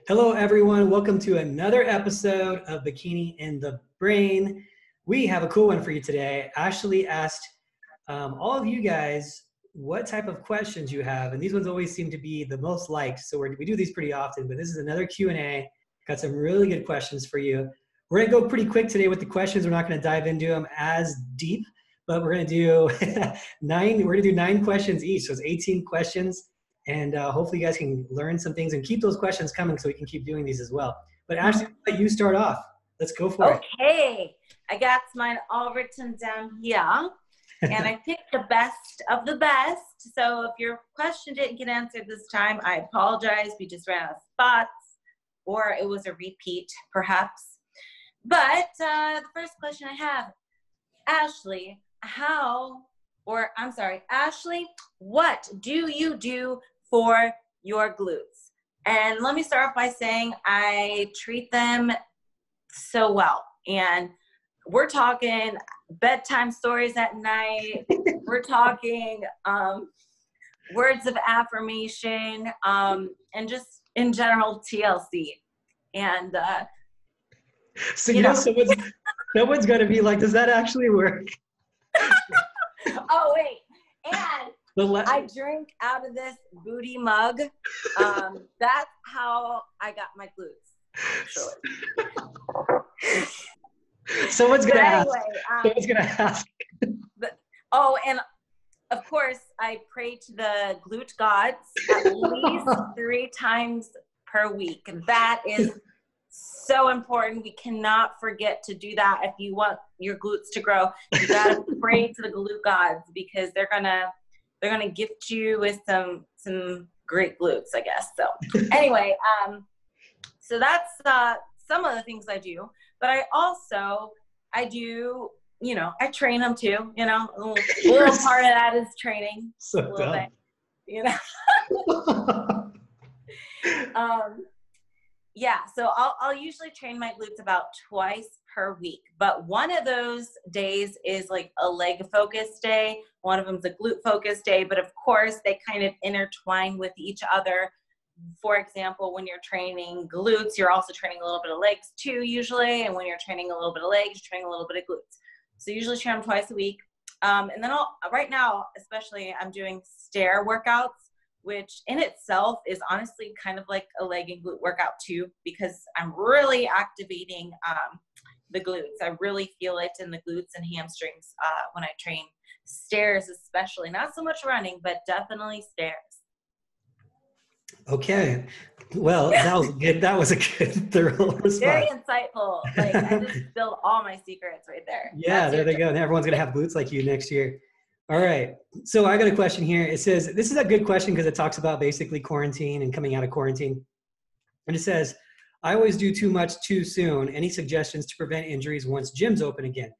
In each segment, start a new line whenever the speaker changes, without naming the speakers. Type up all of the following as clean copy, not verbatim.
Hello, everyone. Welcome to another episode of Bikini in the Brain. We have a cool one for you today. Ashley asked all of you guys what type of questions you have, and these ones always seem to be the most liked. So we do these pretty often, but this is another Q&A. Got some really good questions for you. We're going to go pretty quick today with the questions. We're not going to dive into them as deep, but we're going to do nine questions each. So it's 18 questions. And hopefully you guys can learn some things and keep those questions coming so we can keep doing these as well. But Ashley, let you start off. Let's go for it.
Okay. I got mine all written down here. And I picked the best of the best. So if your question didn't get answered this time, I apologize. We just ran out of spots, or it was a repeat, perhaps. But the first question I have, Ashley, Ashley, what do you do for your glutes? And let me start off by saying I treat them so well. And we're talking bedtime stories at night. We're talking words of affirmation, and just in general TLC. And
so you know someone's going to be like, does that actually work?
Oh wait, and I drink out of this booty mug. That's how I got my glutes.
Someone's gonna ask.
And of course, I pray to the glute gods at least 3 times per week. That is so important. We cannot forget to do that. If you want your glutes to grow, you gotta pray to the glute gods, because they're gonna gift you with some great glutes, I guess. So anyway, so that's some of the things I do. But I do, I train them too. A little part of that is training.
So
a little
dumb.
bit, Yeah, so I'll usually train my glutes about twice per week, but one of those days is like a leg focus day. One of them's a glute focus day, but of course they kind of intertwine with each other. For example, when you're training glutes, you're also training a little bit of legs too, usually. And when you're training a little bit of legs, you're training a little bit of glutes. So usually train them twice a week. And then right now, especially, I'm doing stair workouts, which in itself is honestly kind of like a leg and glute workout too, because I'm really activating the glutes. I really feel it in the glutes and hamstrings when I train stairs, especially. Not so much running, but definitely stairs.
Okay. Well, that was good. That was a good, thorough response.
Very insightful. Like, I just spilled all my secrets right there.
Yeah, there they go. And everyone's going to have glutes like you next year. All right. So I got a question here. It says, this is a good question because it talks about basically quarantine and coming out of quarantine. And it says, I always do too much too soon. Any suggestions to prevent injuries once gyms open again?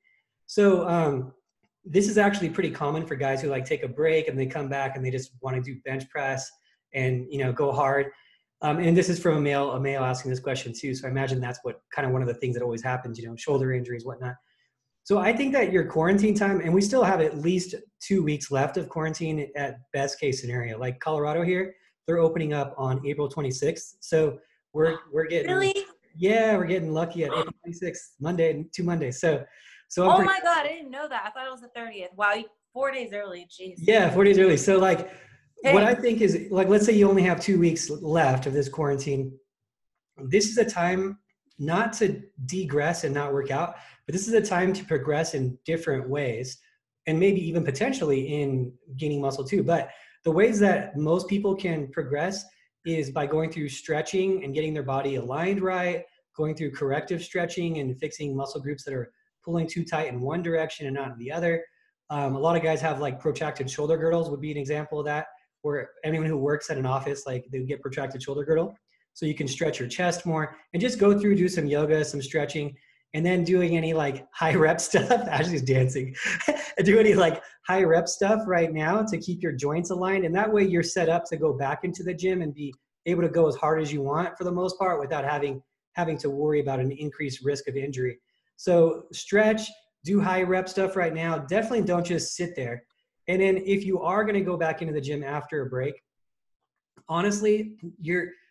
So this is actually pretty common for guys who like take a break and they come back and they just want to do bench press and, go hard. And this is from a male asking this question too. So I imagine that's what kind of one of the things that always happens, shoulder injuries, whatnot. So I think that your quarantine time, and we still have at least 2 weeks left of quarantine at best case scenario. Like Colorado here, they're opening up on April 26th. So we're getting we're getting lucky at April 26th, Monday, 2 Mondays. So
oh my God, I didn't know that. I thought it was the 30th. Wow, 4 days early. Jeez.
Yeah, 4 days early. So what I think is let's say you only have 2 weeks left of this quarantine. This is a time not to degress and not work out, but this is a time to progress in different ways and maybe even potentially in gaining muscle too. But the ways that most people can progress is by going through stretching and getting their body aligned right, going through corrective stretching and fixing muscle groups that are pulling too tight in one direction and not in the other. A lot of guys have protracted shoulder girdles would be an example of that, where anyone who works at an office, they get protracted shoulder girdle. So you can stretch your chest more and just go through, do some yoga, some stretching, and then doing any high rep stuff. Ashley's dancing. Do any high rep stuff right now to keep your joints aligned. And that way you're set up to go back into the gym and be able to go as hard as you want for the most part without having to worry about an increased risk of injury. So stretch, do high rep stuff right now. Definitely don't just sit there. And then if you are going to go back into the gym after a break, honestly,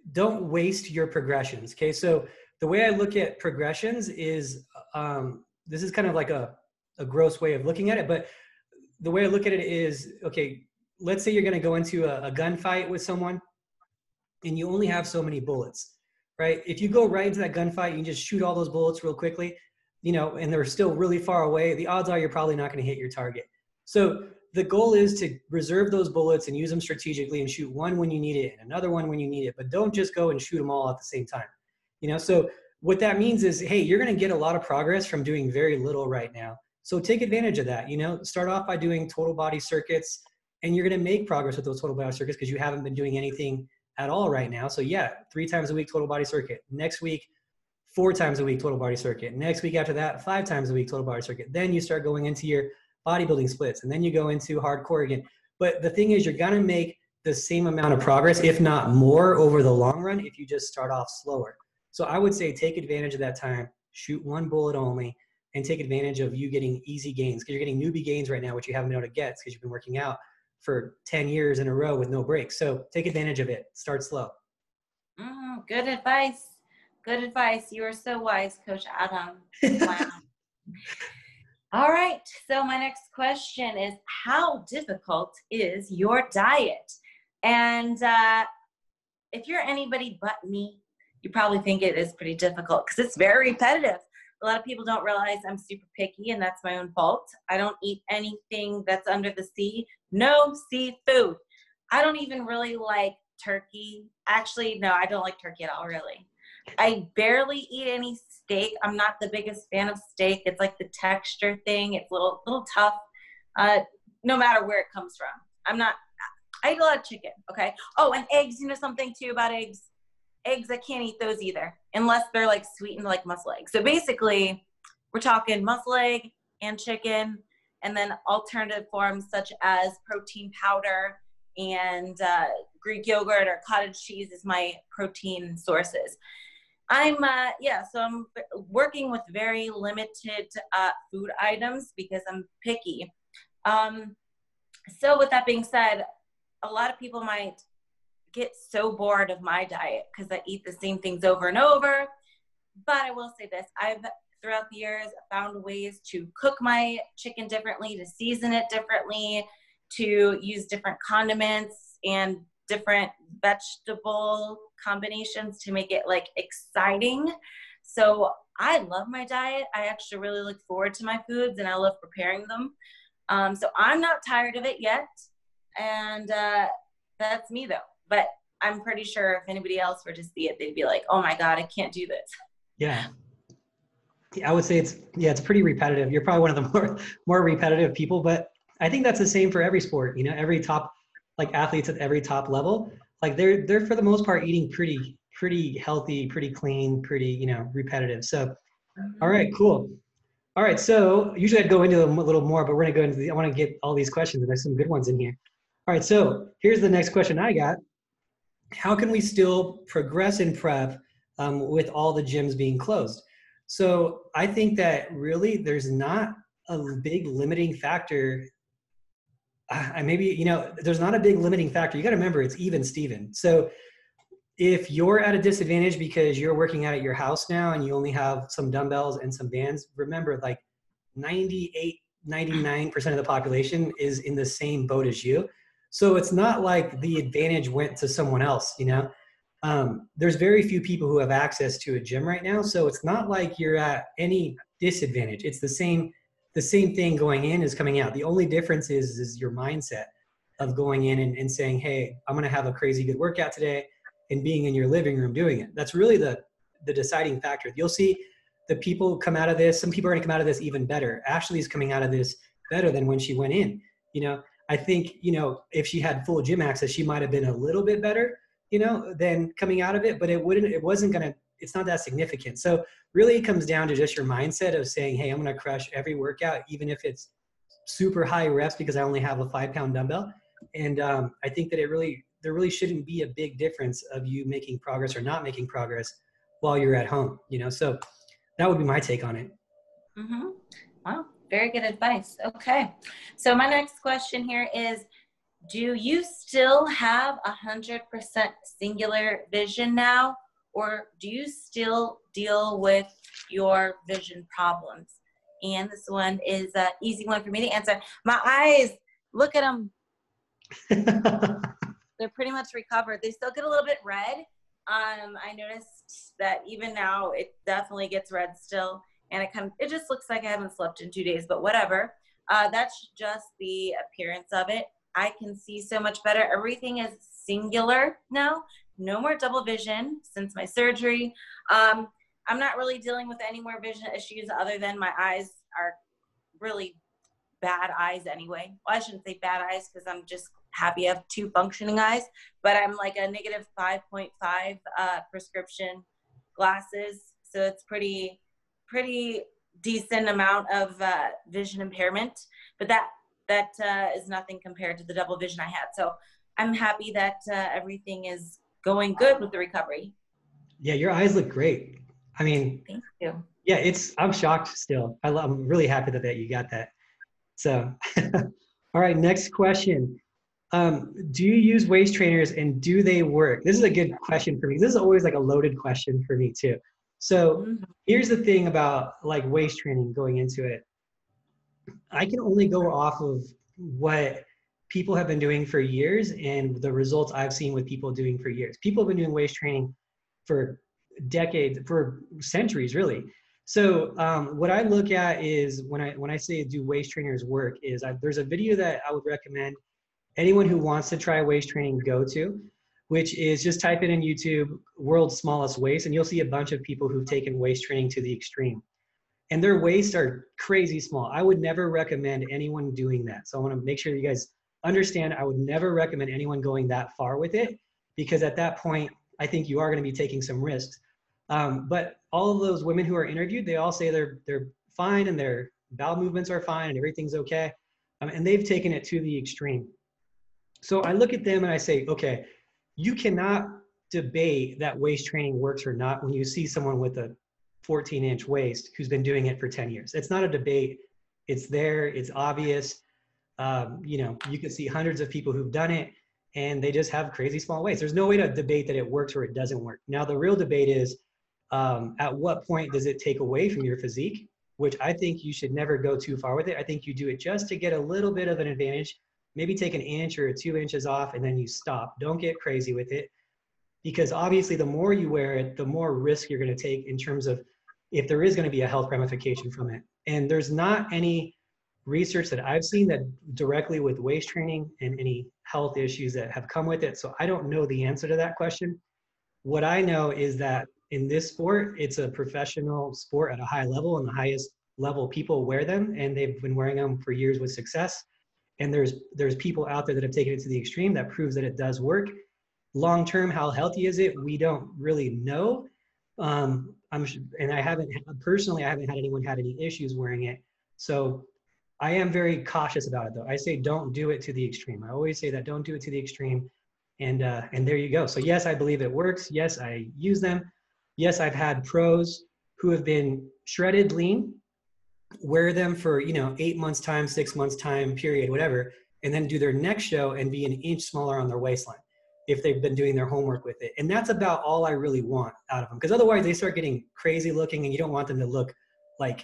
don't waste your progressions. Okay. So the way I look at progressions is, this is kind of like a gross way of looking at it, but the way I look at it is, okay, let's say you're going to go into a gunfight with someone and you only have so many bullets, right? If you go right into that gunfight, you can just shoot all those bullets real quickly, you know, and they're still really far away. The odds are you're probably not going to hit your target. So the goal is to reserve those bullets and use them strategically and shoot one when you need it and another one when you need it, but don't just go and shoot them all at the same time. You know, so what that means is, hey, you're going to get a lot of progress from doing very little right now. So take advantage of that. You know, start off by doing total body circuits, and you're going to make progress with those total body circuits because you haven't been doing anything at all right now. So yeah, 3 times a week total body circuit. Next week, 4 times a week total body circuit. Next week after that, 5 times a week total body circuit. Then you start going into your bodybuilding splits, and then you go into hardcore again. But the thing is, you're going to make the same amount of progress, if not more, over the long run if you just start off slower. So I would say take advantage of that time, shoot 1 bullet only, and take advantage of you getting easy gains, because you're getting newbie gains right now, which you haven't been able to get because you've been working out for 10 years in a row with no breaks. So take advantage of it. Start slow.
Good advice. Good advice. You are so wise, Coach Adam. Wow. All right. So my next question is, how difficult is your diet? And if you're anybody but me, you probably think it is pretty difficult because it's very repetitive. A lot of people don't realize I'm super picky, and that's my own fault. I don't eat anything that's under the sea. No seafood. I don't even really like turkey. Actually, no, I don't like turkey at all, really. I barely eat any steak. I'm not the biggest fan of steak. It's like the texture thing. It's a little tough, no matter where it comes from. I eat a lot of chicken, okay? Oh, and eggs. You know something, too, about eggs? Eggs, I can't eat those either, unless they're like sweetened like muscle eggs. So basically, we're talking muscle egg and chicken, and then alternative forms such as protein powder and Greek yogurt or cottage cheese is my protein sources. I'm working with very limited food items because I'm picky. So with that being said, a lot of people might get so bored of my diet because I eat the same things over and over. But I will say this, I've throughout the years found ways to cook my chicken differently, to season it differently, to use different condiments and different vegetable combinations to make it like exciting. So I love my diet. I actually really look forward to my foods, and I love preparing them. So I'm not tired of it yet. And that's me though. But I'm pretty sure if anybody else were to see it, they'd be like, oh my God, I can't do this.
Yeah. I would say it's pretty repetitive. You're probably one of the more repetitive people, but I think that's the same for every sport. You know, every top, like athletes at every top level, like they're for the most part eating pretty healthy, pretty clean, pretty, you know, repetitive. So, all right, cool. All right. So usually I'd go into them a little more, but we're going to go into I want to get all these questions, and there's some good ones in here. All right. So here's the next question I got. How can we still progress in prep with all the gyms being closed? So I think that really there's not a big limiting factor. Maybe, you know, there's not a big limiting factor. You got to remember it's even Steven. So if you're at a disadvantage because you're working out at your house now and you only have some dumbbells and some bands, remember like 98, 99% of the population is in the same boat as you. So it's not like the advantage went to someone else, you know? There's very few people who have access to a gym right now. So it's not like you're at any disadvantage. It's the same thing going in is coming out. The only difference is your mindset of going in and saying, hey, I'm going to have a crazy good workout today, and being in your living room doing it. That's really the deciding factor. You'll see the people come out of this. Some people are going to come out of this even better. Ashley's coming out of this better than when she went in. You know, I think, you know, if she had full gym access, she might have been a little bit better, you know, than coming out of it, but it's not that significant. So really it comes down to just your mindset of saying, hey, I'm going to crush every workout, even if it's super high reps because I only have a 5-pound dumbbell. And I think that there really shouldn't be a big difference of you making progress or not making progress while you're at home, you know? So that would be my take on it.
Mm-hmm. Wow. Very good advice. Okay. So my next question here is, do you still have 100% singular vision now, or do you still deal with your vision problems? And this one is an easy one for me to answer. My eyes, look at them. They're pretty much recovered. They still get a little bit red. I noticed that even now it definitely gets red still, and it just looks like I haven't slept in 2 days, but whatever. That's just the appearance of it. I can see so much better. Everything is singular now. No more double vision since my surgery. I'm not really dealing with any more vision issues other than my eyes are really bad eyes anyway. Well, I shouldn't say bad eyes because I'm just happy I have 2 functioning eyes, but I'm like a negative 5.5 prescription glasses. So it's pretty decent amount of vision impairment, but that is nothing compared to the double vision I had. So I'm happy that everything is going good with the recovery.
Yeah, your eyes look great. I mean,
thank you.
Yeah, I'm shocked still. I'm really happy that you got that. So, all right, next question. Do you use waist trainers and do they work? This is a good question for me. This is always like a loaded question for me too. So here's the thing about like waist training going into it. I can only go off of what people have been doing for years and the results I've seen with people doing for years. People have been doing waist training for decades, for centuries, really. So what I look at is when I say do waist trainers work is there's a video that I would recommend anyone who wants to try waist training go to, which is just type it in YouTube, world's smallest waist, and you'll see a bunch of people who've taken waist training to the extreme. And their waists are crazy small. I would never recommend anyone doing that. So I want to make sure you guys understand, I would never recommend anyone going that far with it, because at that point, I think you are going to be taking some risks. But all of those women who are interviewed, they all say they're fine and their bowel movements are fine and everything's okay. And they've taken it to the extreme. So I look at them and I say, okay, you cannot debate that waist training works or not when you see someone with a 14-inch waist who's been doing it for 10 years. It's not a debate. It's there. It's obvious. You know, you can see hundreds of people who've done it and they just have crazy small waists. There's no way to debate that it works or it doesn't work. Now, the real debate is at what point does it take away from your physique, which I think you should never go too far with it. I think you do it just to get a little bit of an advantage. Maybe take an inch or 2 inches off and then you stop. Don't get crazy with it, because obviously the more you wear it, the more risk you're going to take in terms of if there is going to be a health ramification from it. And there's not any research that I've seen that directly with waist training and any health issues that have come with it. So I don't know the answer to that question. What I know is that in this sport, it's a professional sport at a high level, and the highest level people wear them, and they've been wearing them for years with success. And there's people out there that have taken it to the extreme that proves that it does work. Long term, how healthy is it? We don't really know. And I haven't had anyone had any issues wearing it. So I am very cautious about it, though. I say don't do it to the extreme. I always say that, don't do it to the extreme. And there you go. So yes, I believe it works. Yes, I use them. Yes, I've had pros who have been shredded lean, wear them for 8 months time, 6 months time period, whatever, and then do their next show and be an inch smaller on their waistline if they've been doing their homework with it. And that's about all I really want out of them, because otherwise they start getting crazy looking, and you don't want them to look like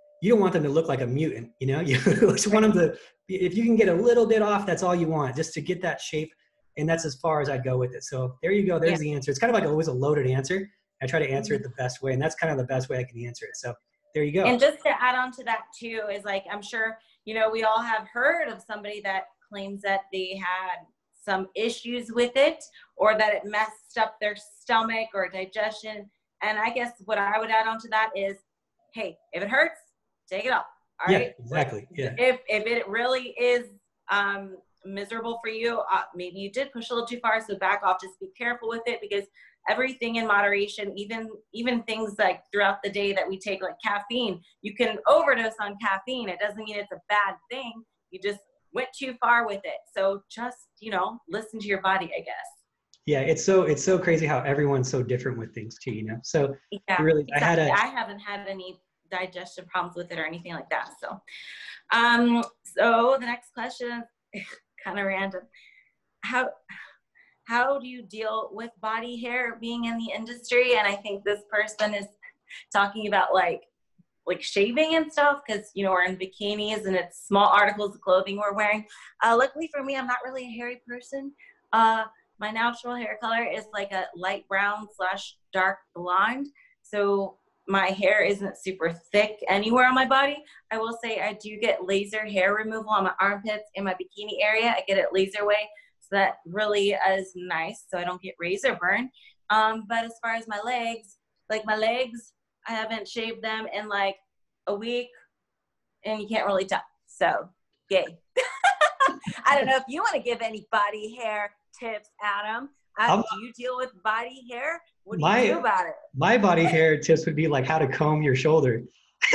a mutant. You just want them to, if you can get a little bit off, that's all you want, just to get that shape. And that's as far as I'd go with it. So there you go. There's the answer. It's kind of like always a loaded answer. I try to answer it the best way, and that's kind of the best way I can answer it. So there you go.
And just to add on to that too, is like, I'm sure, we all have heard of somebody that claims that they had some issues with it, or that it messed up their stomach or digestion. And I guess what I would add on to that is, hey, if it hurts, take it off. All right.
Exactly. Yeah.
If it really is miserable for you, maybe you did push a little too far, so back off. Just be careful with it, because everything in moderation, even things like throughout the day that we take, like caffeine, you can overdose on caffeine. It doesn't mean it's a bad thing. You just went too far with it. So just, listen to your body, I guess.
Yeah, it's so crazy how everyone's so different with things too, So
yeah,
really,
exactly. I haven't had any digestion problems with it or anything like that. So, so the next question kind of random. How do you deal with body hair being in the industry? And I think this person is talking about like shaving and stuff, because we're in bikinis and it's small articles of clothing we're wearing. Luckily for me, I'm not really a hairy person. My natural hair color is like a light brown / dark blonde, so my hair isn't super thick anywhere on my body. I will say I do get laser hair removal on my armpits in my bikini area. I get it laser way, so that really is nice, so I don't get razor burn. But as far as my legs, I haven't shaved them in like a week, and you can't really tell. So, yay. I don't know if you want to give any body hair tips, Adam. Do you deal with body hair? What do you do about it?
My body hair tips would be like how to comb your shoulder.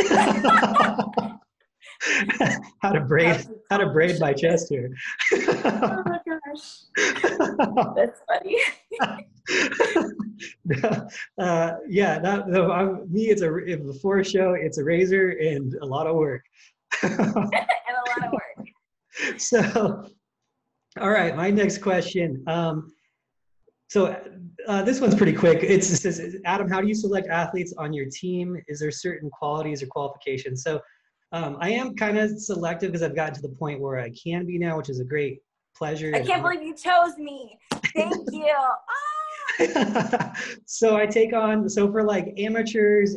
how to braid my chest hair.
Oh my gosh. That's funny.
Me, before a show, it's a razor and a lot of work. So, all right, my next question. This one's pretty quick. It says, Adam, how do you select athletes on your team? Is there certain qualities or qualifications? So I am kind of selective because I've gotten to the point where I can be now, which is a great pleasure.
I can't believe you chose me. Thank you.
So I take on, for like amateurs,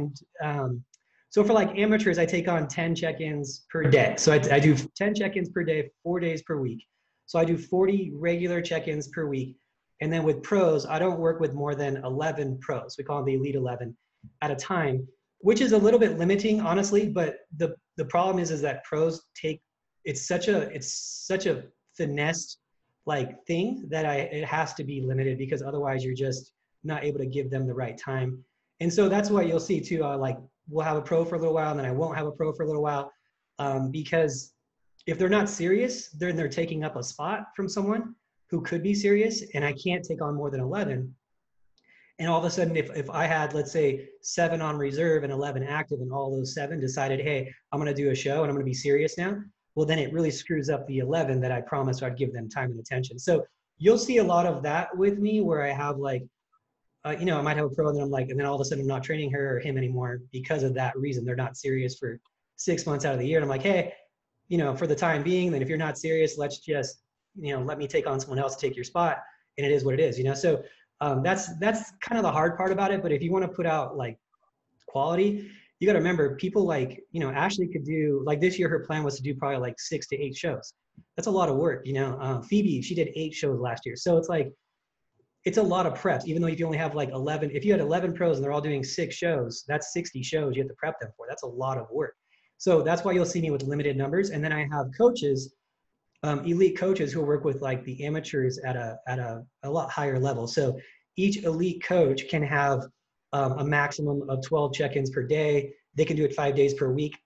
I take on 10 check-ins per day. So I do 10 check-ins per day, 4 days per week. So I do 40 regular check-ins per week. And then with pros, I don't work with more than 11 pros. We call them the Elite 11 at a time, which is a little bit limiting, honestly. But the problem is that pros it's such a finesse like thing that it has to be limited, because otherwise you're just not able to give them the right time. And so that's what you'll see too. We'll have a pro for a little while, and then I won't have a pro for a little while, because if they're not serious, then they're taking up a spot from someone who could be serious, and I can't take on more than 11. And all of a sudden, if I had, let's say, 7 on reserve and 11 active, and all those 7 decided, hey, I'm going to do a show and I'm going to be serious now, well, then it really screws up the 11 that I promised I'd give them time and attention. So you'll see a lot of that with me, where I have I might have a pro, and then and then all of a sudden I'm not training her or him anymore because of that reason. They're not serious for 6 months out of the year. And I'm like, hey, for the time being, then if you're not serious, let's just, let me take on someone else to take your spot. And it is what it is, So that's kind of the hard part about it. But if you want to put out quality, you got to remember people Ashley could do, this year, her plan was to do probably 6 to 8 shows. That's a lot of work. Phoebe, she did 8 shows last year. So it's a lot of prep, even though if you only have 11, if you had 11 pros and they're all doing 6 shows, that's 60 shows you have to prep them for. That's a lot of work. So that's why you'll see me with limited numbers. And then I have coaches, elite coaches who work with the amateurs at a lot higher level. So each elite coach can have a maximum of 12 check-ins per day. They can do it 5 days per week.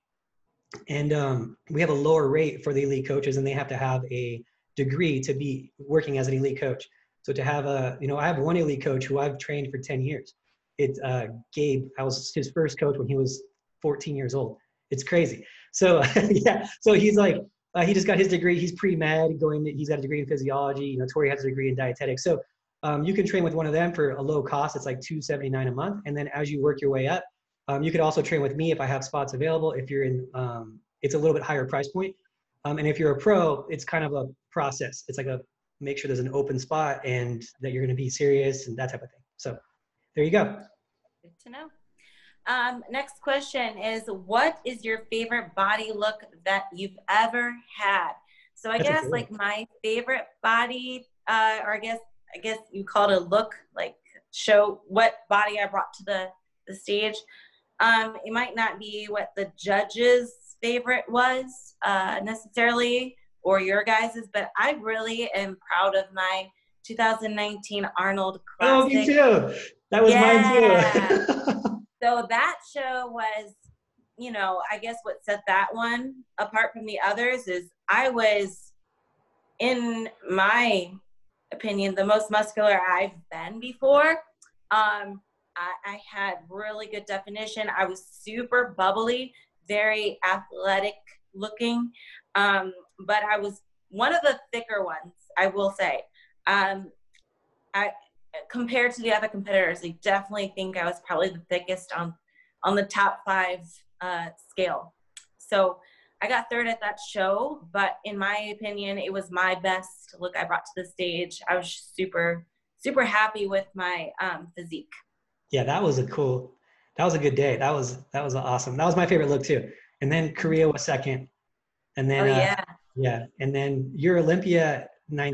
And we have a lower rate for the elite coaches, and they have to have a degree to be working as an elite coach. So to have I have one elite coach who I've trained for 10 years. It's Gabe. I was his first coach when he was 14 years old. It's crazy. So yeah, so he's he just got his degree. He's pre-med he's got a degree in physiology. Tori has a degree in dietetics. So you can train with one of them for a low cost. It's $279 a month. And then as you work your way up, you could also train with me if I have spots available. If you're in, it's a little bit higher price point. And if you're a pro, it's kind of a process. It's make sure there's an open spot and that you're going to be serious and that type of thing. So there you go.
Good to know. Next question is, what is your favorite body look that you've ever had? So I guess my favorite body, or I guess you call it a look, show what body I brought to the stage. It might not be what the judges' favorite was necessarily, or your guys's, but I really am proud of my 2019 Arnold Classic.
Oh, me too. That was mine too.
So that show was, I guess what set that one apart from the others is I was, in my opinion, the most muscular I've been before. I had really good definition. I was super bubbly, very athletic looking. But I was one of the thicker ones, I will say. I compared to the other competitors, I definitely think I was probably the thickest on the top 5 scale. So I got third at that show, but in my opinion, it was my best look I brought to the stage. I was super, super happy with my physique.
Yeah, that was a good day. That was awesome. That was my favorite look too. And then Korea was second. And then, yeah. And then your Olympia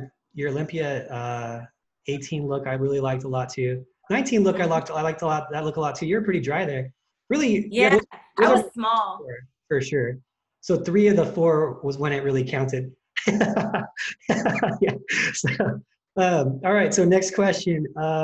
18 look, I really liked a lot too. 19 look, I liked a lot. That look a lot too. You're pretty dry there. Really?
Yeah, I was small.
For sure. So 3 of the 4 was when it really counted. Yeah. So, all right. So next question.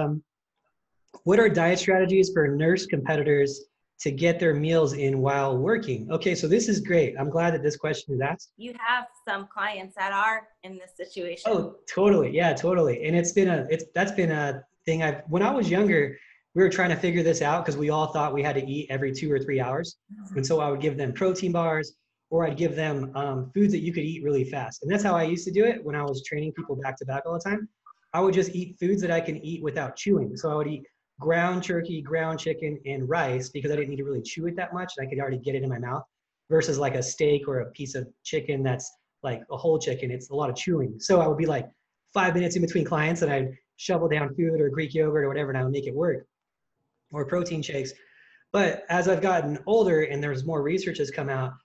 What are diet strategies for nurse competitors to get their meals in while working? Okay, so this is great. I'm glad that this question is asked.
You have some clients that are in this situation.
Oh, totally. Yeah, totally. And that's been a thing when I was younger, we were trying to figure this out because we all thought we had to eat every 2 or 3 hours. And so I would give them protein bars, or I'd give them foods that you could eat really fast. And that's how I used to do it when I was training people back to back all the time. I would just eat foods that I can eat without chewing. So I would eat ground turkey, ground chicken, and rice because I didn't need to really chew it that much. And I could already get it in my mouth versus like a steak or a piece of chicken that's like a whole chicken. It's a lot of chewing. So I would be like 5 minutes in between clients and I'd shovel down food or Greek yogurt or whatever and I would make it work, or protein shakes. But as I've gotten older and there's more research has come out,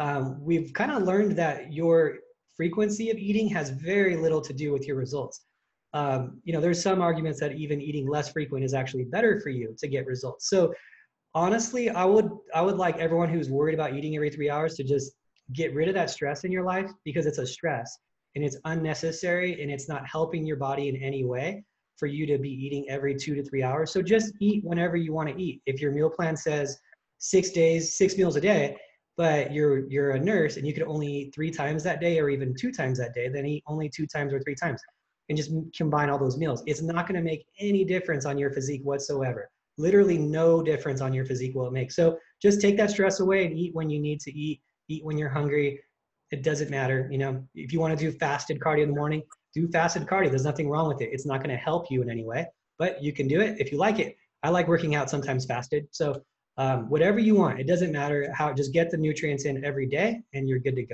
we've kind of learned that your frequency of eating has very little to do with your results. There's some arguments that even eating less frequent is actually better for you to get results. So honestly, I would like everyone who's worried about eating every 3 hours to just get rid of that stress in your life, because it's a stress and it's unnecessary and it's not helping your body in any way for you to be eating every 2 to 3 hours. So just eat whenever you want to eat. If your meal plan says 6 days, 6 meals a day, but you're a nurse and you could only eat 3 times that day or even 2 times that day, then eat only 2 times or 3 times and just combine all those meals. It's not going to make any difference on your physique whatsoever. Literally no difference on your physique will it make. So just take that stress away and eat when you need to eat when you're hungry. It doesn't matter. If you want to do fasted cardio in the morning, do fasted cardio. There's nothing wrong with it. It's not going to help you in any way, but you can do it if you like it. I like working out sometimes fasted. So whatever you want, it doesn't matter how, just get the nutrients in every day and you're good to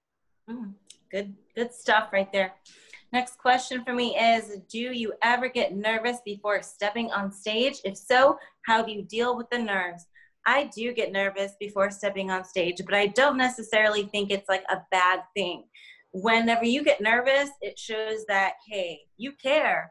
go.
Good stuff right there. Next question for me is, do you ever get nervous before stepping on stage? If so, how do you deal with the nerves? I do get nervous before stepping on stage, but I don't necessarily think it's like a bad thing. Whenever you get nervous, it shows that, hey, you care,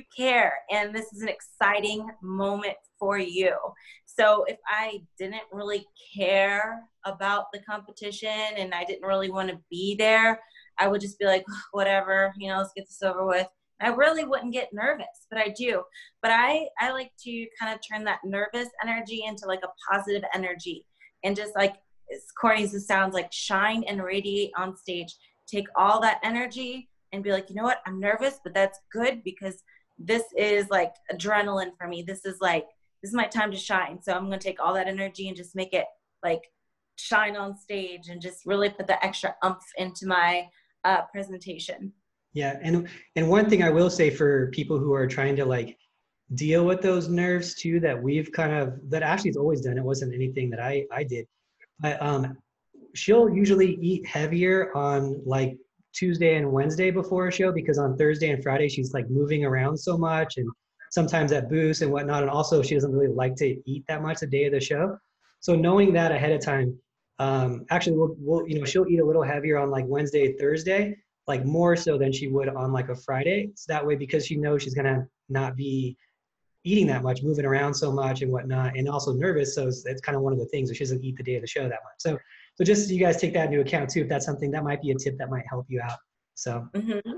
and this is an exciting moment for you. So if I didn't really care about the competition and I didn't really want to be there, I would just be like, whatever, let's get this over with. I really wouldn't get nervous, but I do. But I like to kind of turn that nervous energy into like a positive energy, and just like, as corny as it sounds, like shine and radiate on stage. Take all that energy and be like, you know what? I'm nervous, but that's good because this is like adrenaline for me. This is my time to shine. So I'm going to take all that energy and just make it like shine on stage and just really put the extra oomph into my presentation.
Yeah. And one thing I will say for people who are trying to like deal with those nerves too, that Ashley's always done. It wasn't anything that I did, but she'll usually eat heavier on like Tuesday and Wednesday before a show, because on Thursday and Friday, she's like moving around so much and sometimes at booths and whatnot. And also she doesn't really like to eat that much the day of the show. So knowing that ahead of time, actually we'll she'll eat a little heavier on like Wednesday, Thursday, like more so than she would on like a Friday. So that way, because she knows she's going to not be eating that much, moving around so much and whatnot, and also nervous. So it's kind of one of the things that she doesn't eat the day of the show that much. So just so you guys take that into account too, if that's something that might be a tip that might help you out. So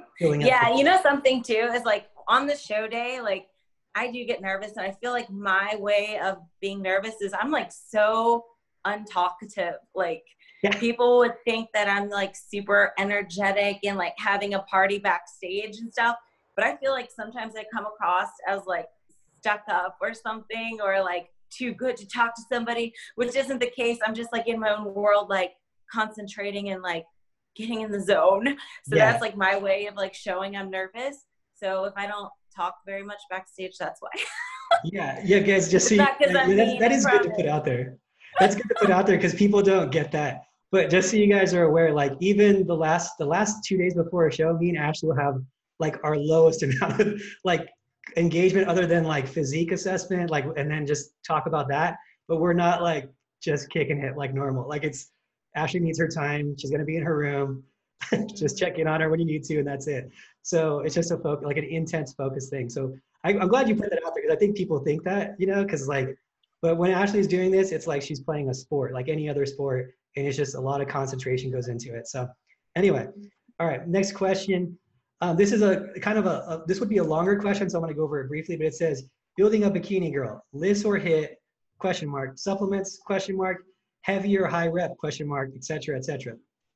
yeah, something too is like on the show day, like I do get nervous, and I feel like my way of being nervous is I'm like so untalkative. Like people would think that I'm like super energetic and like having a party backstage and stuff, but I feel like sometimes I come across as like stuck up or something, or like too good to talk to somebody, which isn't the case. I'm just like in my own world, like concentrating and like getting in the zone. So
Yeah.
that's like my way of like showing I'm nervous. So if I don't talk very much backstage, that's why.
Yeah, yeah, guys, just
It's
so you,
not because I'm mean,
that
I
is good to
promise.
put out there. That's good to put out there because people don't get that. But just so you guys are aware, like even the last 2 days before a show, me and Ashley will have like our lowest amount of like engagement other than like physique assessment, like, and then just talk about that. But we're not like just kicking it like normal. Like it's Ashley needs her time. She's gonna be in her room. Just check in on her when you need to, and that's it. So it's just a focus, like an intense focus thing. So I'm glad you put that out there because I think people think that, you know, because like, but when Ashley's doing this, it's like she's playing a sport, like any other sport, and it's just a lot of concentration goes into it. So anyway, all right, next question. This is a kind of this would be a longer question, so I'm going to go over it briefly, but it says, building a bikini girl, LISS or HIIT, question mark, supplements, question mark, heavy or high rep, question mark, et cetera, et cetera.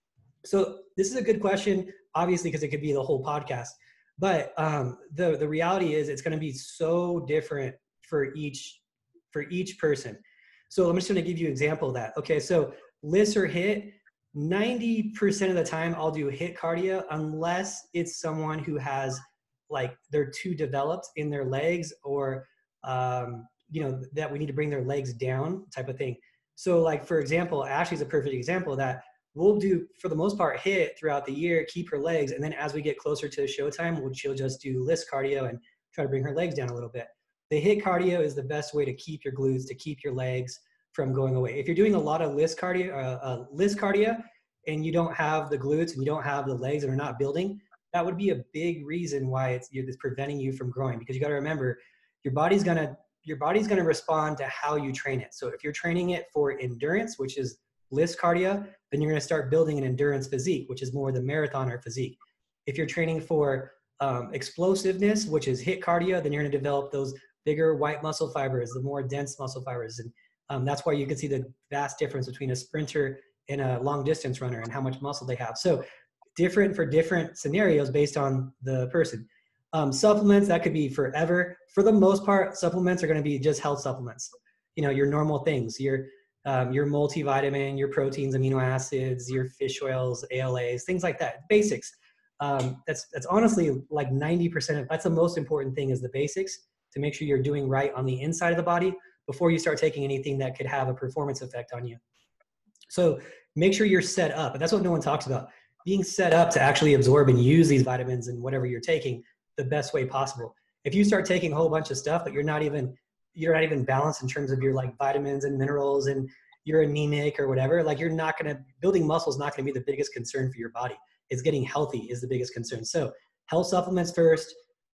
So this is a good question, obviously, because it could be the whole podcast. But the reality is it's going to be so different for each person. So I'm just going to give you an example of that. Okay, so LISS or HIIT, 90% of the time I'll do HIIT cardio unless it's someone who has like they're too developed in their legs or you know, that we need to bring their legs down type of thing. So like, for example, Ashley's a perfect example of that. We'll do, for the most part, HIIT throughout the year, keep her legs. And then as we get closer to showtime, she'll just do LISS cardio and try to bring her legs down a little bit. The HIIT cardio is the best way to keep your glutes, to keep your legs from going away. If you're doing a lot of LISS cardio and you don't have the glutes and you don't have the legs and are not building, that would be a big reason why it's preventing you from growing. Because you got to remember, your body's gonna respond to how you train it. So if you're training it for endurance, which is LISS cardio, then you're going to start building an endurance physique, which is more the marathoner physique. If you're training for explosiveness, which is HIIT cardio, then you're going to develop those bigger white muscle fibers, the more dense muscle fibers. And that's why you can see the vast difference between a sprinter and a long distance runner and how much muscle they have. So different for different scenarios based on the person. Supplements, that could be forever. For the most part, supplements are going to be just health supplements. You know, your normal things, your multivitamin, your proteins, amino acids, your fish oils, ALAs, things like that, basics. That's honestly like 90% of, that's the most important thing, is the basics, to make sure you're doing right on the inside of the body before you start taking anything that could have a performance effect on you. So make sure you're set up. And that's what no one talks about, being set up to actually absorb and use these vitamins and whatever you're taking the best way possible. If you start taking a whole bunch of stuff, but you're not even balanced in terms of your like vitamins and minerals, and you're anemic or whatever, like building muscle is not going to be the biggest concern for your body. It's getting healthy is the biggest concern. So health supplements first,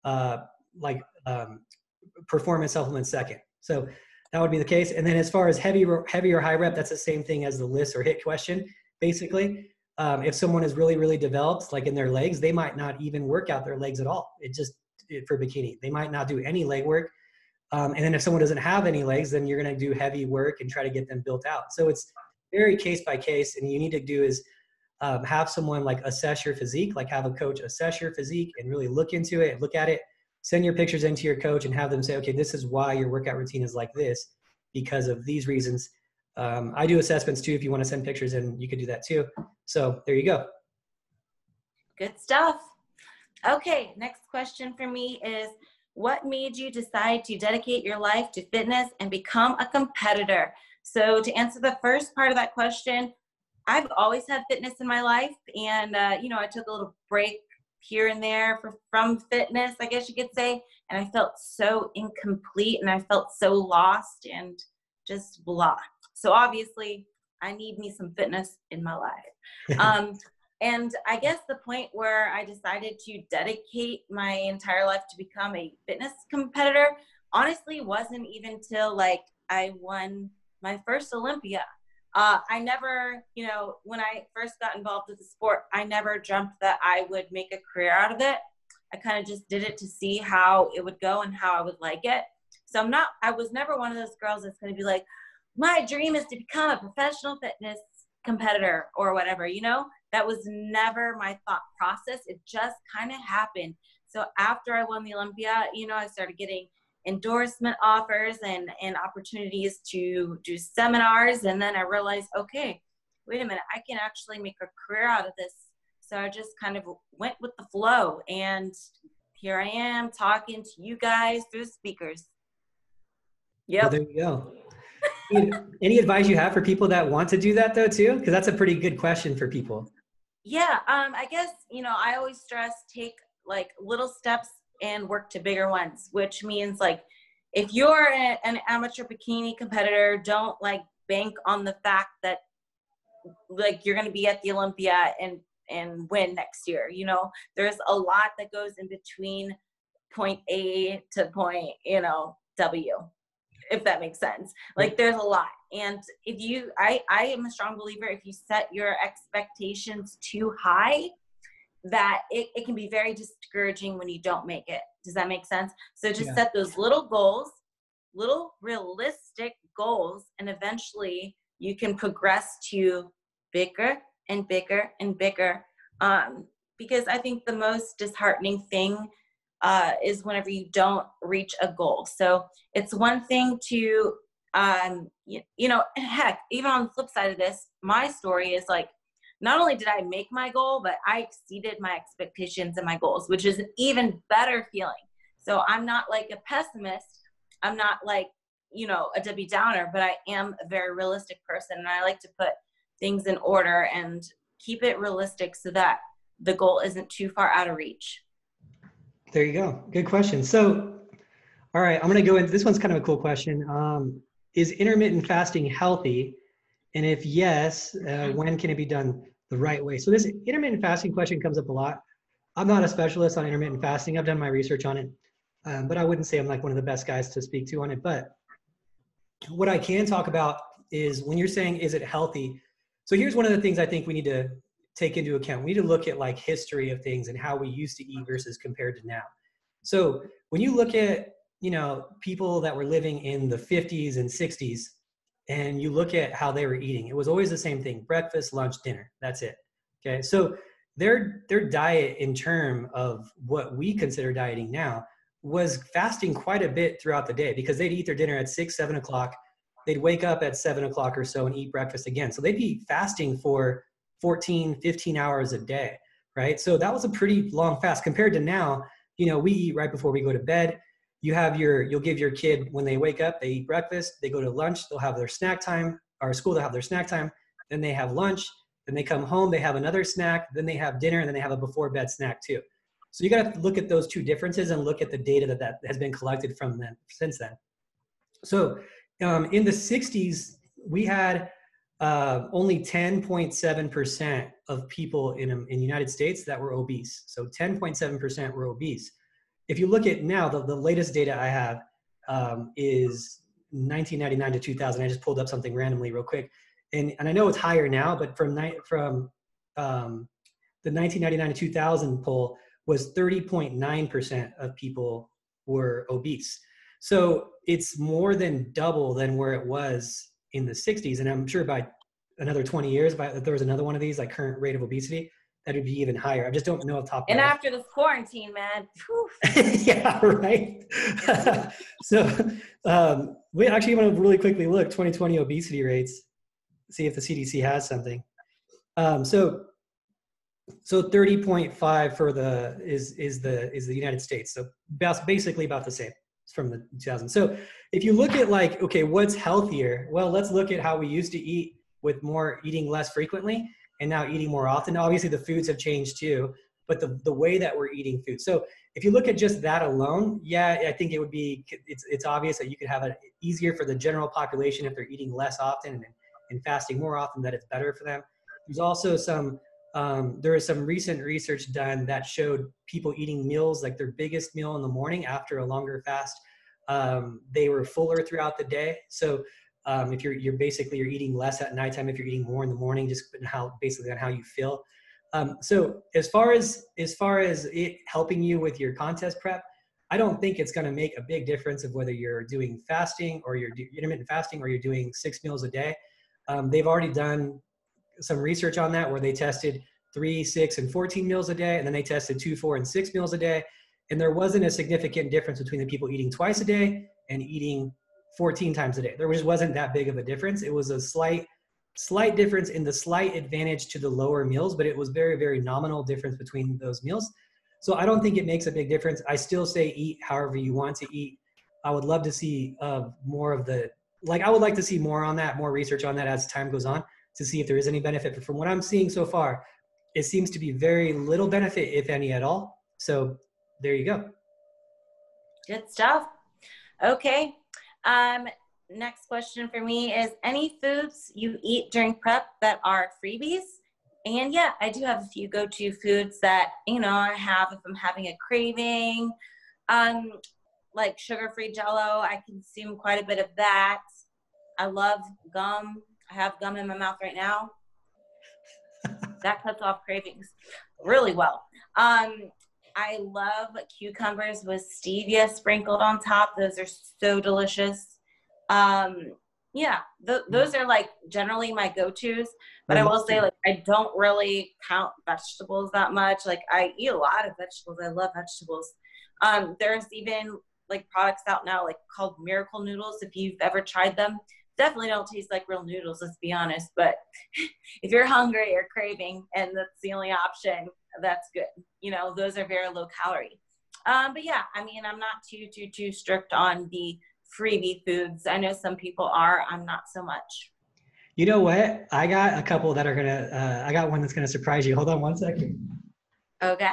performance supplements second. So that would be the case. And then as far as heavy or high rep, that's the same thing as the LISS or HIIT question. Basically, if someone is really, really developed, like in their legs, they might not even work out their legs at all. For bikini, they might not do any leg work. And then if someone doesn't have any legs, then you're going to do heavy work and try to get them built out. So it's very case by case. And you need to do is have someone like assess your physique, like have a coach assess your physique and really look into it, look at it, send your pictures into your coach and have them say, okay, this is why your workout routine is like this because of these reasons. I do assessments too. If you want to send pictures in, you could do that too. So there you go.
Good stuff. Okay, next question for me is, what made you decide to dedicate your life to fitness and become a competitor? So to answer the first part of that question, I've always had fitness in my life. And, I took a little break here and there from fitness, I guess you could say. And I felt so incomplete and I felt so lost and just blah. So obviously I need me some fitness in my life. And I guess the point where I decided to dedicate my entire life to become a fitness competitor, honestly, wasn't even till like I won my first Olympia. I never, when I first got involved with the sport, I never dreamt that I would make a career out of it. I kind of just did it to see how it would go and how I would like it. So I was never one of those girls that's going to be like, my dream is to become a professional fitness competitor or whatever, that was never my thought process. It just kind of happened. So after I won the Olympia, I started getting endorsement offers and opportunities to do seminars. And then I realized, okay, wait a minute, I can actually make a career out of this So I just kind of went with the flow, and here I am talking to you guys through the speakers.
Well, there you go. Any advice you have for people that want to do that though too? Because that's a pretty good question for people.
Yeah, I guess, I always stress take like little steps and work to bigger ones, which means like if you're an amateur bikini competitor, don't like bank on the fact that like you're going to be at the Olympia and win next year. There's a lot that goes in between point A to point, W, if that makes sense. Like there's a lot. And I am a strong believer, if you set your expectations too high, that it can be very discouraging when you don't make it. Does that make sense? So just set those little goals, little realistic goals, and eventually you can progress to bigger and bigger and bigger. Because I think the most disheartening thing is whenever you don't reach a goal. So it's one thing to, heck, even on the flip side of this, my story is like, not only did I make my goal, but I exceeded my expectations and my goals, which is an even better feeling. So I'm not like a pessimist. I'm not like, a Debbie Downer, but I am a very realistic person. And I like to put things in order and keep it realistic so that the goal isn't too far out of reach.
There you go. Good question. So, all right, I'm going to go into this one's kind of a cool question. Is intermittent fasting healthy? And if yes, when can it be done the right way? So this intermittent fasting question comes up a lot. I'm not a specialist on intermittent fasting. I've done my research on it, but I wouldn't say I'm like one of the best guys to speak to on it. But what I can talk about is when you're saying, is it healthy? So here's one of the things I think we need to take into account. We need to look at like history of things and how we used to eat versus compared to now. So when you look at, people that were living in the 50s and 60s, and you look at how they were eating, it was always the same thing: breakfast, lunch, dinner. That's it. Okay. So their diet in term of what we consider dieting now was fasting quite a bit throughout the day, because they'd eat their dinner at 6, 7 o'clock. They'd wake up at 7 o'clock or so and eat breakfast again. So they'd be fasting for 14, 15 hours a day, right? So that was a pretty long fast compared to now. We eat right before we go to bed. You'll give your kid, when they wake up, they eat breakfast, they go to lunch, they'll have their snack time, or school, they'll have their snack time, then they have lunch, then they come home, they have another snack, then they have dinner, and then they have a before bed snack too. So you got to look at those two differences and look at the data that has been collected from them since then. So in the 60s, we had only 10.7% of people in the United States that were obese. So 10.7% were obese. If you look at now, the latest data I have is 1999 to 2000. I just pulled up something randomly real quick. And I know it's higher now, but from the 1999 to 2000 poll was 30.9% of people were obese. So it's more than double than where it was in the 60s. And I'm sure by another 20 years, if there was another one of these, like current rate of obesity, that would be even higher. I just don't know off the top of my head.
And after this quarantine, man.
Yeah, right. So we actually want to really quickly look 2020 obesity rates, see if the CDC has something. So 30.5 for is the United States. So basically about the same from the 2000. So if you look at like, okay, what's healthier? Well, let's look at how we used to eat with eating less frequently and now eating more often. Obviously the foods have changed too, but the way that we're eating food. So if you look at just that alone, yeah, I think it's obvious that you could have it easier for the general population if they're eating less often and fasting more often, that it's better for them. There's also there is some recent research done that showed people eating meals, like their biggest meal in the morning after a longer fast, they were fuller throughout the day. So if you're eating less at nighttime, if you're eating more in the morning, just basically on how you feel. So as far as it helping you with your contest prep, I don't think it's going to make a big difference of whether you're doing fasting or you're intermittent fasting or you're doing 6 meals a day. They've already done some research on that where they tested 3, 6, and 14 meals a day, and then they tested 2, 4, and 6 meals a day. And there wasn't a significant difference between the people eating twice a day and eating 14 times a day. There just wasn't that big of a difference. It was a slight slight difference in the slight advantage to the lower meals, but it was very, very nominal difference between those meals. So I don't think it makes a big difference. I still say eat however you want to eat. I would love to see more of the, like, I would like to see more on that, more research on that as time goes on to see if there is any benefit. But from what I'm seeing so far, it seems to be very little benefit, if any at all. So there you go.
Good stuff. Okay. Next question for me is, any foods you eat during prep that are freebies? And yeah, I do have a few go-to foods that, you know, I have if I'm having a craving. Like sugar-free Jell-O, I consume quite a bit of that. I love gum. I have gum in my mouth right now. That cuts off cravings really well. I love cucumbers with stevia sprinkled on top. Those are so delicious. Yeah, those are like generally my go-tos, but I will say, like, I don't really count vegetables that much. Like, I eat a lot of vegetables. I love vegetables. There's even like products out now like called Miracle Noodles. If you've ever tried them, definitely don't taste like real noodles, let's be honest. But if you're hungry or craving and that's the only option, that's good. You know, those are very low calorie. But yeah, I mean, I'm not too strict on the freebie foods. I know some people are. I'm not so much.
You know what? I got a couple that are gonna. I got one that's gonna surprise you. Hold on one second.
Okay.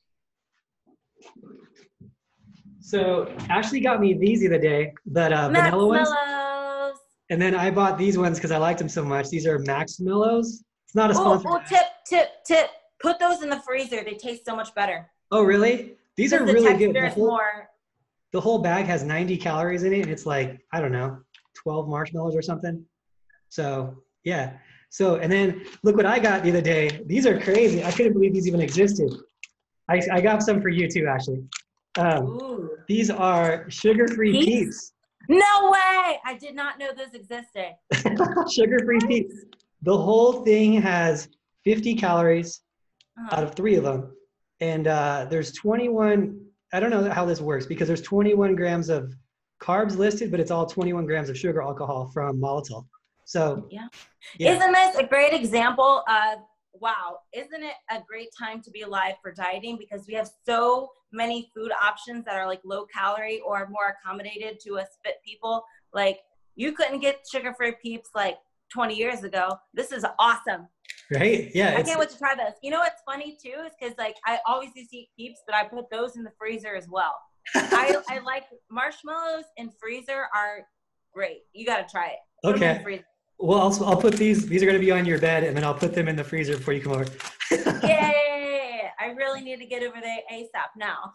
So Ashley got me these the other day, but vanilla ones. And then I bought these ones because I liked them so much. These are Maxmellows. It's not a sponsor.
Oh, tip. Put those in the freezer. They taste so much better.
Oh, really? These are really good. The whole bag has 90 calories in it, and it's like, I don't know, 12 marshmallows or something. So, yeah. So, and then look what I got the other day. These are crazy. I couldn't believe these even existed. I got some for you too, Ashley. These are sugar-free Peeps.
No way! I did not know those existed.
Sugar-free Peeps. The whole thing has 50 calories out of 3 of them. And there's 21, I don't know how this works because there's 21 grams of carbs listed, but it's all 21 grams of sugar alcohol from maltol. So yeah.
Isn't this a great example of, wow, isn't it a great time to be alive for dieting? Because we have so many food options that are like low calorie or more accommodated to us fit people. Like, you couldn't get sugar-free Peeps like 20 years ago. This is awesome.
Right? Yeah.
I can't wait to try this. You know what's funny too is because like I always used to eat Peeps, but I put those in the freezer as well. I like marshmallows in freezer are great. You got to try it. Put them in the freezer.
Well, I'll put these are going to be on your bed, and then I'll put them in the freezer before you come over.
Yay! I really need to get over there ASAP now.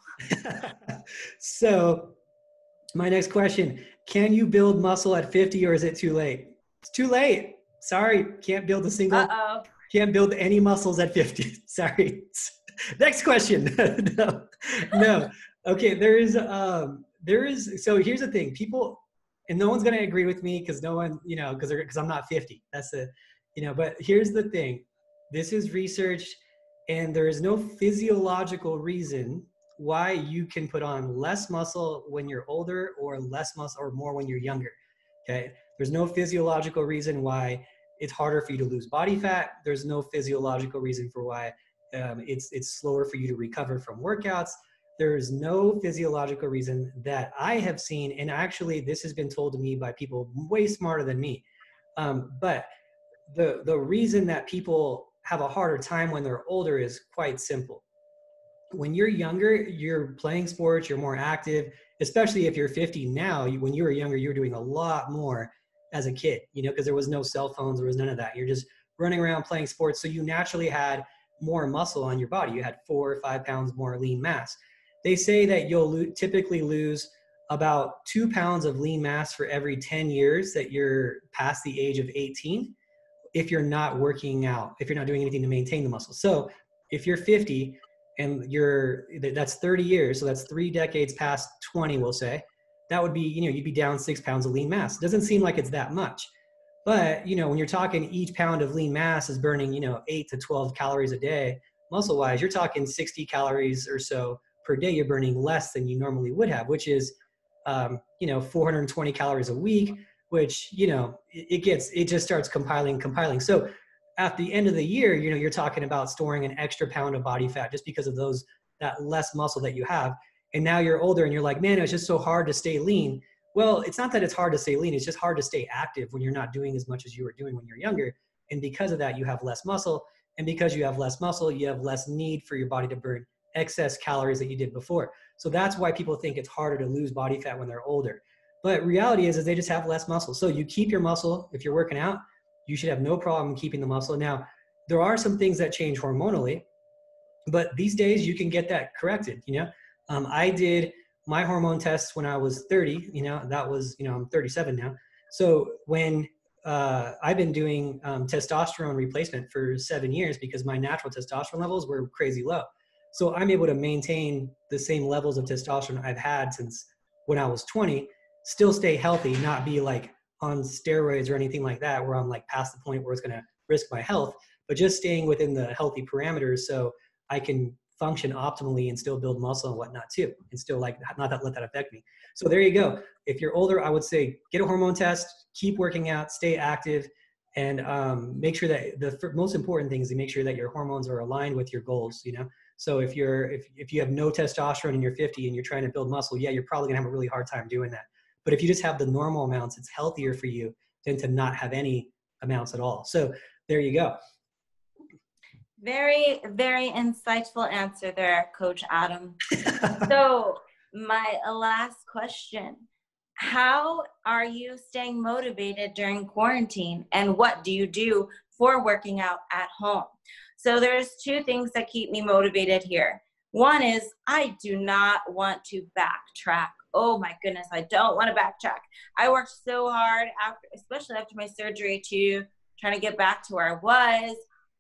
So my next question, can you build muscle at 50 or is it too late? It's too late. Sorry, can't build can't build any muscles at 50. Sorry. Next question. No. Okay, so here's the thing. People, and no one's going to agree with me because no one, you know, because I'm not 50. That's but here's the thing. This is research, and there is no physiological reason why you can put on less muscle when you're older or less muscle or more when you're younger. Okay. There's no physiological reason why it's harder for you to lose body fat. There's no physiological reason for why it's slower for you to recover from workouts. There's no physiological reason that I have seen, and actually this has been told to me by people way smarter than me. But the reason that people have a harder time when they're older is quite simple. When you're younger, you're playing sports, you're more active, especially if you're 50 now. When you were younger, you were doing a lot more as a kid, because there was no cell phones, there was none of that. You're just running around playing sports. So you naturally had more muscle on your body. You had 4 or 5 pounds more lean mass. They say that you'll typically lose about 2 pounds of lean mass for every 10 years that you're past the age of 18 if you're not working out, if you're not doing anything to maintain the muscle. So if you're 50 and that's 30 years, so that's 3 decades past 20, we'll say, that would be, you'd be down 6 pounds of lean mass. It doesn't seem like it's that much. But, when you're talking each pound of lean mass is burning, 8 to 12 calories a day, muscle-wise, you're talking 60 calories or so per day. You're burning less than you normally would have, which is, 420 calories a week which, you know, it just starts compiling. So at the end of the year, you know, you're talking about storing an extra pound of body fat just because of that less muscle that you have. And now you're older and you're like, man, it's just so hard to stay lean. Well, it's not that it's hard to stay lean. It's just hard to stay active when you're not doing as much as you were doing when you're younger. And because of that, you have less muscle. And because you have less muscle, you have less need for your body to burn excess calories that you did before. So that's why people think it's harder to lose body fat when they're older. But reality is they just have less muscle. So you keep your muscle. If you're working out, you should have no problem keeping the muscle. Now, there are some things that change hormonally, but these days you can get that corrected. You know, I did my hormone tests when I was 30, you know, that was, you know, I'm 37 now. So when I've been doing testosterone replacement for 7 years because my natural testosterone levels were crazy low. So I'm able to maintain the same levels of testosterone I've had since when I was 20, still stay healthy, not be like on steroids or anything like that, where I'm like past the point where it's going to risk my health, but just staying within the healthy parameters so I can function optimally and still build muscle and whatnot too, and still like not let that affect me. So there you go. If you're older, I would say get a hormone test, keep working out, stay active, and make sure that the most important thing is to make sure that your hormones are aligned with your goals. You know, so if you have no testosterone and you're 50 and you're trying to build muscle, yeah, you're probably gonna have a really hard time doing that. But if you just have the normal amounts, it's healthier for you than to not have any amounts at all. So there you go.
Very, very insightful answer there, Coach Adam. So my last question, how are you staying motivated during quarantine, and what do you do for working out at home? So there's two things that keep me motivated here. One is I do not want to backtrack. Oh my goodness, I don't want to backtrack. I worked so hard especially after my surgery, trying to get back to where I was.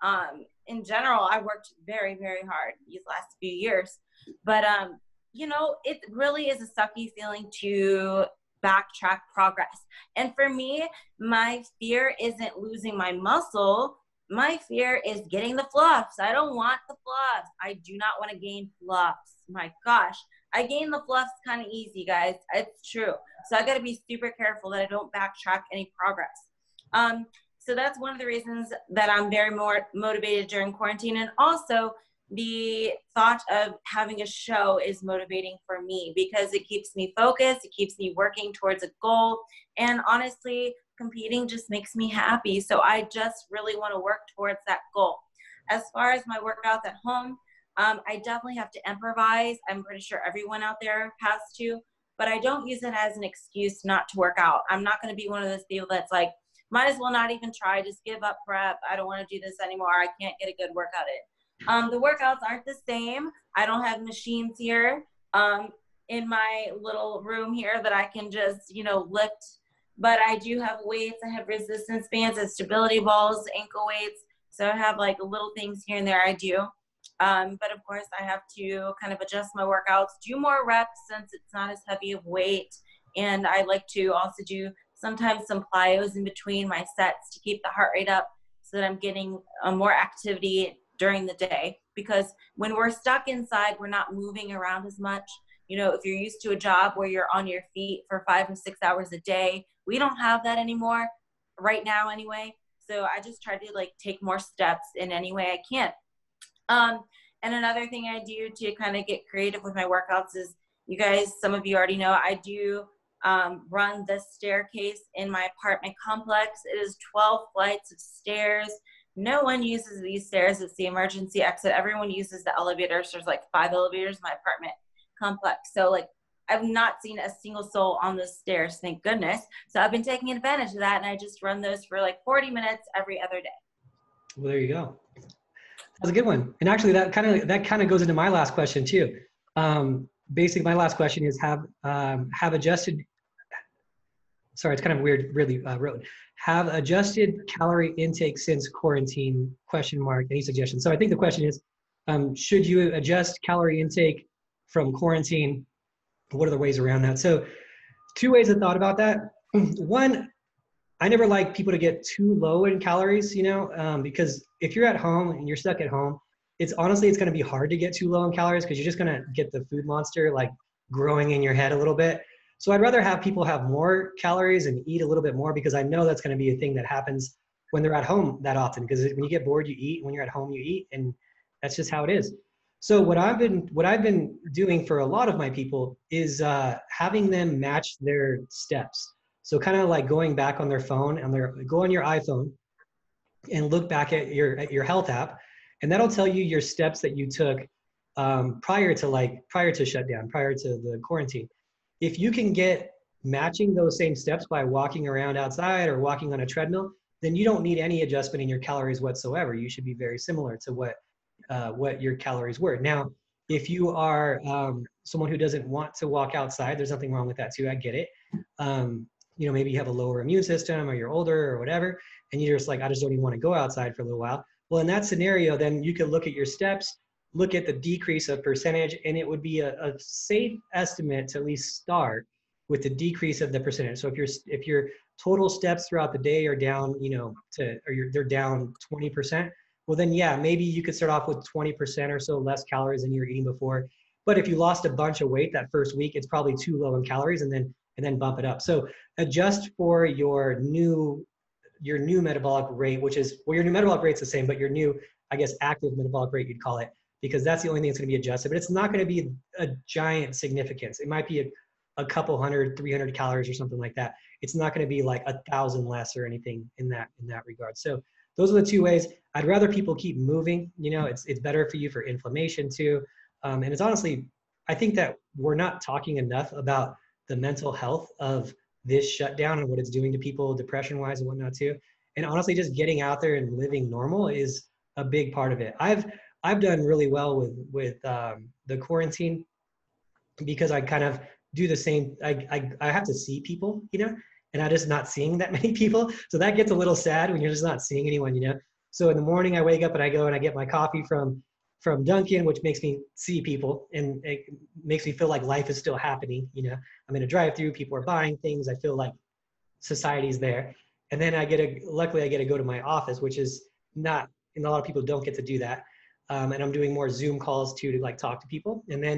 In general, I worked very, very hard these last few years, but you know, it really is a sucky feeling to backtrack progress. And for me, my fear isn't losing my muscle. My fear is getting the fluffs. I don't want the fluffs. I do not want to gain fluffs. My gosh, I gain the fluffs kind of easy, guys. It's true. So I got to be super careful that I don't backtrack any progress. So that's one of the reasons that I'm very more motivated during quarantine. And also the thought of having a show is motivating for me because it keeps me focused. It keeps me working towards a goal. And honestly, competing just makes me happy. So I just really want to work towards that goal. As far as my workouts at home, I definitely have to improvise. I'm pretty sure everyone out there has to, but I don't use it as an excuse not to work out. I'm not going to be one of those people that's like, might as well not even try, just give up prep. I don't want to do this anymore. I can't get a good workout in. The workouts aren't the same. I don't have machines here in my little room here that I can just, you know, lift. But I do have weights. I have resistance bands and stability balls, ankle weights. So I have like little things here and there I do. But of course I have to kind of adjust my workouts, do more reps since it's not as heavy of weight. And I like to also do sometimes some plyos in between my sets to keep the heart rate up so that I'm getting more activity during the day. Because when we're stuck inside, we're not moving around as much. You know, if you're used to a job where you're on your feet for 5 or 6 hours a day, we don't have that anymore right now anyway. So I just try to like take more steps in any way I can. And another thing I do to kind of get creative with my workouts is, you guys, some of you already know, I do run the staircase in my apartment complex. It is 12 flights of stairs. No one uses these stairs. It's the emergency exit. Everyone uses the elevators. There's like 5 elevators in my apartment complex. So like I've not seen a single soul on the stairs, thank goodness. So I've been taking advantage of that, and I just run those for like 40 minutes every other day.
Well, there you go. That's a good one. And actually that kind of goes into my last question too. Basically my last question is have adjusted, sorry, it's kind of weird, really wrote, have adjusted calorie intake since quarantine, ? Any suggestions? So I think the question is, should you adjust calorie intake from quarantine? What are the ways around that? So 2 ways of thought about that. One, I never like people to get too low in calories, you know, because if you're at home and you're stuck at home, it's going to be hard to get too low in calories because you're just going to get the food monster like growing in your head a little bit. So I'd rather have people have more calories and eat a little bit more, because I know that's going to be a thing that happens when they're at home that often, because when you get bored, you eat. When you're at home, you eat, and that's just how it is. So what I've been doing for a lot of my people is having them match their steps. So kind of like going back on their phone, and go on your iPhone and look back at your health app, and that'll tell you your steps that you took prior to shutdown, prior to the quarantine. If you can get matching those same steps by walking around outside or walking on a treadmill, then you don't need any adjustment in your calories whatsoever. You should be very similar to what your calories were. Now, if you are someone who doesn't want to walk outside, there's nothing wrong with that too. I get it. Maybe you have a lower immune system, or you're older or whatever, and you're just like, I just don't even want to go outside for a little while. Well, in that scenario, then you could look at your steps, look at the decrease of percentage, and it would be a safe estimate to at least start with the decrease of the percentage. So if your total steps throughout the day are down, they're down 20%, well then yeah, maybe you could start off with 20% or so less calories than you were eating before. But if you lost a bunch of weight that first week, it's probably too low in calories, and then bump it up. So adjust for your new metabolic rate, which is, well, your new metabolic rate's the same, but your new, I guess, active metabolic rate, you'd call it, because that's the only thing that's going to be adjusted. But it's not going to be a giant significance. It might be a couple 300 calories or something like that. It's not going to be like 1,000 less or anything in that regard. So those are the two ways. I'd rather people keep moving. It's better for you for inflammation too. And it's honestly, I think that we're not talking enough about the mental health of this shutdown and what it's doing to people depression wise and whatnot too. And honestly, just getting out there and living normal is a big part of it. I've done really well with the quarantine, because I kind of do the same. I have to see people, and I'm just not seeing that many people. So that gets a little sad when you're just not seeing anyone, So in the morning I wake up and I go and I get my coffee from Dunkin', which makes me see people, and it makes me feel like life is still happening. I'm in a drive-through, people are buying things. I feel like society's there. And then luckily I get to go to my office, which is not, and a lot of people don't get to do that. And I'm doing more Zoom calls too, to like talk to people. And then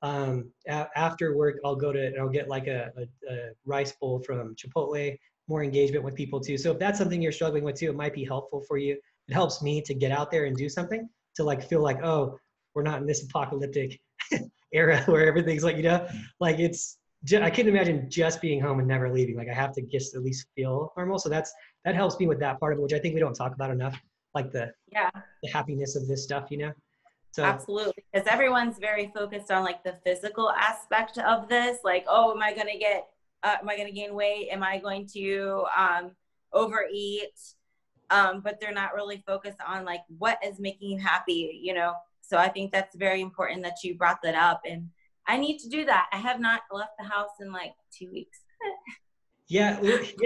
after work, I'll get like a rice bowl from Chipotle, more engagement with people too. So if that's something you're struggling with too, it might be helpful for you. It helps me to get out there and do something, to like feel like, oh, we're not in this apocalyptic era where everything's like, like I couldn't imagine just being home and never leaving. Like I have to just at least feel normal. So that helps me with that part of it, which I think we don't talk about enough, like the happiness of this stuff, So
absolutely, because everyone's very focused on like the physical aspect of this. Like, oh, am I going to gain weight? Am I going to overeat? But they're not really focused on like what is making you happy, So I think that's very important that you brought that up, and I need to do that. I have not left the house in like 2 weeks.
Yeah,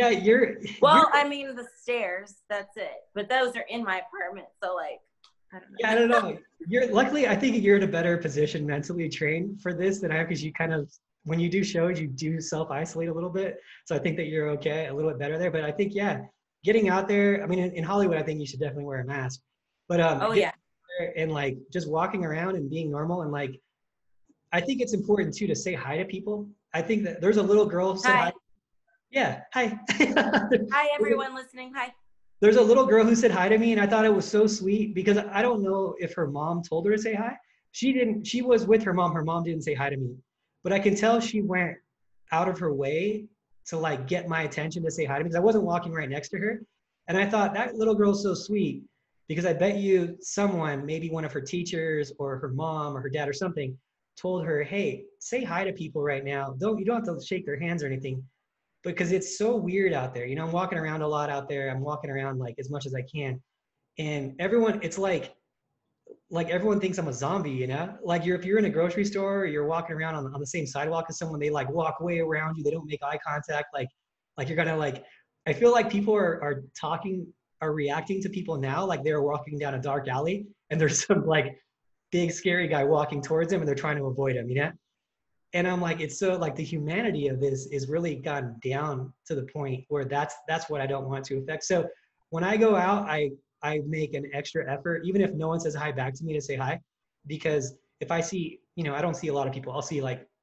I mean the stairs, that's it. But those are in my apartment, so like I don't know.
Yeah, I don't know. Luckily, I think you're in a better position mentally trained for this than I am, because you kind of, when you do shows, you do self-isolate a little bit. So I think that you're okay, a little bit better there. But I think, getting out there, I mean, in Hollywood, I think you should definitely wear a mask. But and like just walking around and being normal, and like, I think it's important too to say hi to people. I think that there's a little girl who said hi. Yeah, hi.
Hi, everyone listening. Hi.
There's a little girl who said hi to me, and I thought it was so sweet, because I don't know if her mom told her to say hi. She didn't. She was with her mom. Her mom didn't say hi to me, but I can tell she went out of her way to like get my attention to say hi to me, because I wasn't walking right next to her. And I thought that little girl's so sweet, because I bet you someone, maybe one of her teachers or her mom or her dad or something, told her, hey, say hi to people right now. You don't have to shake their hands or anything, because it's so weird out there. I'm walking around a lot out there. I'm walking around like as much as I can. And everyone, it's like everyone thinks I'm a zombie, Like if you're in a grocery store, or you're walking around on the same sidewalk as someone, they like walk way around you. They don't make eye contact. Like you're gonna like, I feel like people are reacting to people now like they're walking down a dark alley and there's some like big scary guy walking towards them and they're trying to avoid him, And I'm like, it's so like the humanity of this is really gotten down to the point where that's what I don't want to affect. So when I go out, I make an extra effort, even if no one says hi back to me, to say hi, because if I see, I don't see a lot of people. I'll see like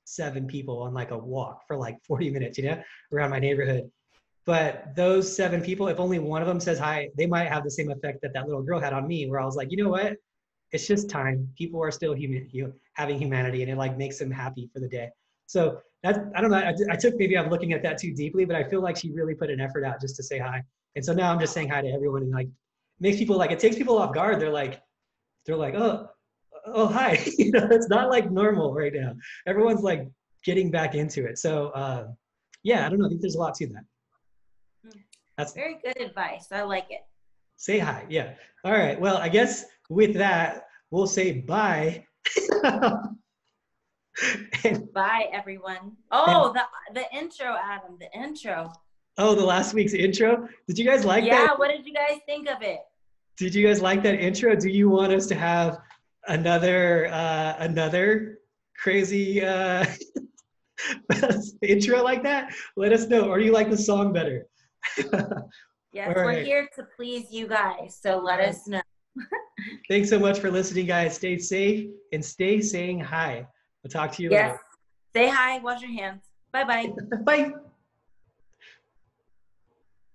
7 people on like a walk for like 40 minutes, you know, around my neighborhood. But those 7 people, if only one of them says hi, they might have the same effect that that little girl had on me, where I was like, you know what? It's just time. People are still human, having humanity, and it like makes them happy for the day. So that's, I don't know. I took, maybe I'm looking at that too deeply, but I feel like she really put an effort out just to say hi. And so now I'm just saying hi to everyone, and like makes people like, it takes people off guard. They're like, oh, hi. You know, it's not like normal right now. Everyone's like getting back into it. So yeah, I don't know. I think there's a lot to that. That's
very good advice. I like it.
Say hi. Yeah. All right. Well, I guess with that, we'll say bye.
Bye, everyone. Oh, the intro, Adam, the intro.
Oh, the last week's intro. Did you guys like that?
Yeah, what did you guys think of it?
Did you guys like that intro? Do you want us to have another crazy intro like that? Let us know. Or do you like the song better?
Yes, we're here to please you guys, so let us know.
Thanks so much for listening, guys. Stay safe and stay saying hi. I'll talk to you later.
Say hi, wash your hands. Bye-bye.
Bye.